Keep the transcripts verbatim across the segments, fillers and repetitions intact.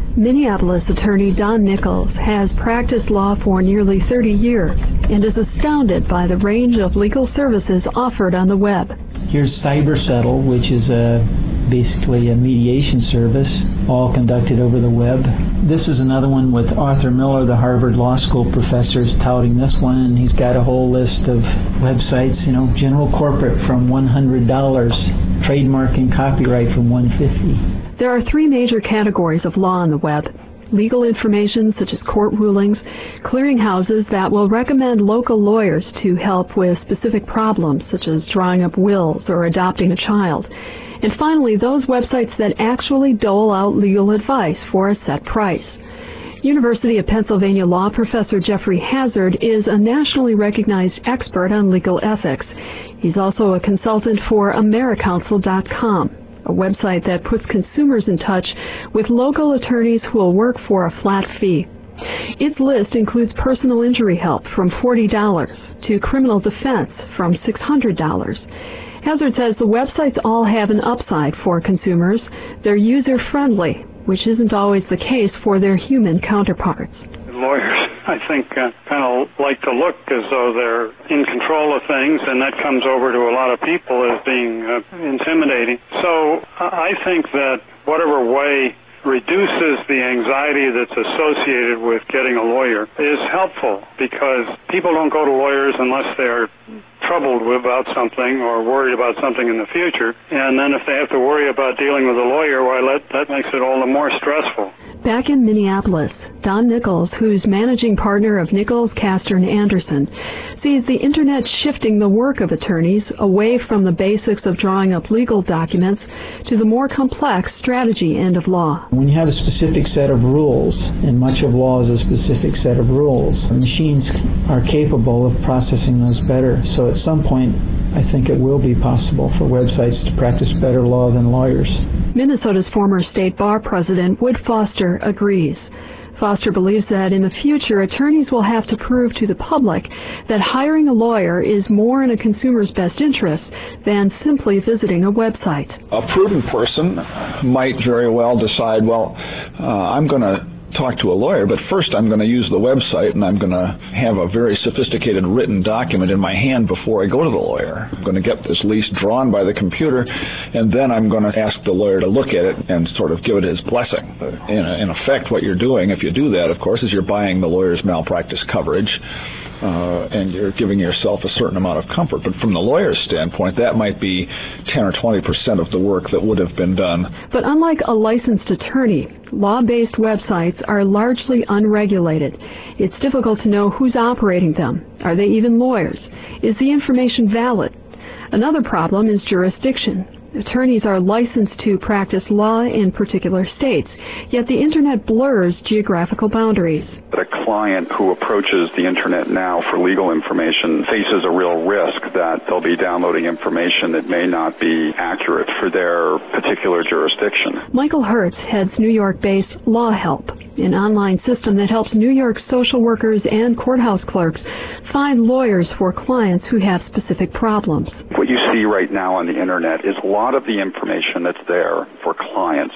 Minneapolis attorney Don Nichols has practiced law for nearly thirty years and is astounded by the range of legal services offered on the web. Here's CyberSettle, which is a, basically a mediation service, all conducted over the web. This is another one with Arthur Miller, the Harvard Law School professor, is touting this one, and he's got a whole list of websites, you know, general corporate from one hundred dollars, trademark and copyright from one hundred fifty dollars. There are three major categories of law on the web: legal information such as court rulings, clearinghouses that will recommend local lawyers to help with specific problems such as drawing up wills or adopting a child, and finally those websites that actually dole out legal advice for a set price. University of Pennsylvania law professor Jeffrey Hazard is a nationally recognized expert on legal ethics. He's also a consultant for AmeriCounsel dot com, a website that puts consumers in touch with local attorneys who will work for a flat fee. Its list includes personal injury help from forty dollars to criminal defense from six hundred dollars. Hazard says the websites all have an upside for consumers. They're user-friendly, which isn't always the case for their human counterparts. Lawyers, I think, uh, kind of like to look as though they're in control of things, and that comes over to a lot of people as being uh, intimidating. So I think that whatever way reduces the anxiety that's associated with getting a lawyer is helpful, because people don't go to lawyers unless they're troubled about something or worried about something in the future. And then if they have to worry about dealing with a lawyer, why, that, that makes it all the more stressful. Back in Minneapolis, Don Nichols, who's managing partner of Nichols, Castor and Anderson, sees the Internet shifting the work of attorneys away from the basics of drawing up legal documents to the more complex strategy end of law. When you have a specific set of rules, and much of law is a specific set of rules, machines are capable of processing those better. So at some point, I think it will be possible for websites to practice better law than lawyers. Minnesota's former state bar president, Wood Foster, agrees. Foster believes that in the future, attorneys will have to prove to the public that hiring a lawyer is more in a consumer's best interest than simply visiting a website. A prudent person might very well decide, well, uh, I'm going to talk to a lawyer, but first I'm going to use the website, and I'm going to have a very sophisticated written document in my hand before I go to the lawyer. I'm going to get this lease drawn by the computer, and then I'm going to ask the lawyer to look at it and sort of give it his blessing. In, in effect, what you're doing, if you do that, of course, is you're buying the lawyer's malpractice coverage. Uh, and you're giving yourself a certain amount of comfort. But from the lawyer's standpoint, that might be ten or twenty percent of the work that would have been done. But unlike a licensed attorney, law-based websites are largely unregulated. It's difficult to know who's operating them. Are they even lawyers? Is the information valid? Another problem is jurisdiction. Attorneys are licensed to practice law in particular states, yet the Internet blurs geographical boundaries. A client who approaches the Internet now for legal information faces a real risk that they'll be downloading information that may not be accurate for their particular jurisdiction. Michael Hertz heads New York-based Law Help, an online system that helps New York social workers and courthouse clerks find lawyers for clients who have specific problems. What you see right now on the Internet is a lot of the information that's there for clients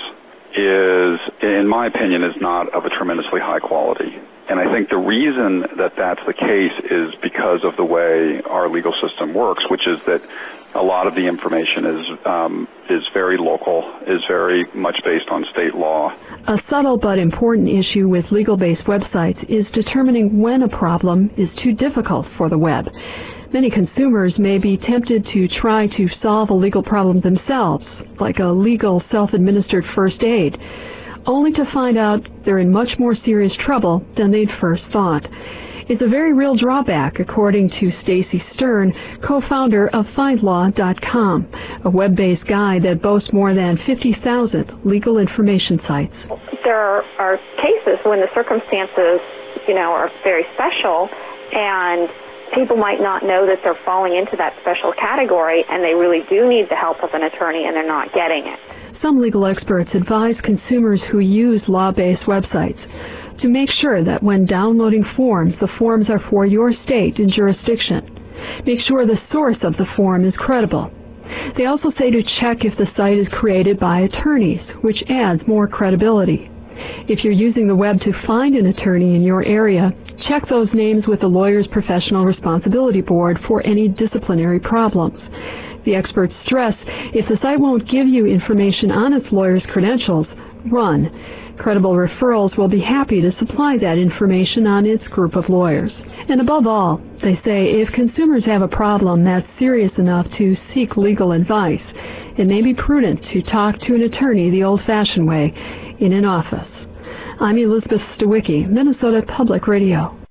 is, in my opinion, is not of a tremendously high quality. And I think the reason that that's the case is because of the way our legal system works, which is that a lot of the information is um, is very local, is very much based on state law. A subtle but important issue with legal-based websites is determining when a problem is too difficult for the web. Many consumers may be tempted to try to solve a legal problem themselves, like a legal self-administered first aid, only to find out they're in much more serious trouble than they'd first thought. It's a very real drawback, according to Stacy Stern, co-founder of Find Law dot com, a web-based guide that boasts more than fifty thousand legal information sites. There are, are cases when the circumstances, you know, are very special, and people might not know that they're falling into that special category, and they really do need the help of an attorney, and they're not getting it. Some legal experts advise consumers who use law-based websites to make sure that when downloading forms, the forms are for your state and jurisdiction. Make sure the source of the form is credible. They also say to check if the site is created by attorneys, which adds more credibility. If you're using the web to find an attorney in your area, check those names with the Lawyers Professional Responsibility Board for any disciplinary problems. The experts stress if the site won't give you information on its lawyer's credentials, run. Credible Referrals will be happy to supply that information on its group of lawyers. And above all, they say if consumers have a problem that's serious enough to seek legal advice, it may be prudent to talk to an attorney the old-fashioned way, in an office. I'm Elizabeth Stawicki, Minnesota Public Radio.